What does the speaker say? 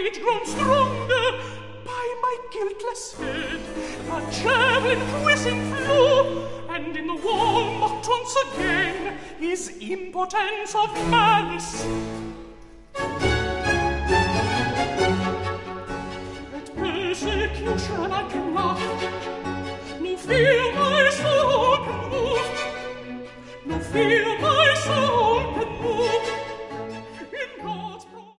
rage grown stronger, by my guiltless head a javelin whizzing flew, and in the wall mocked once again his impotence of malice. At persecution I cannot, no fear my soul can move, no fear my soul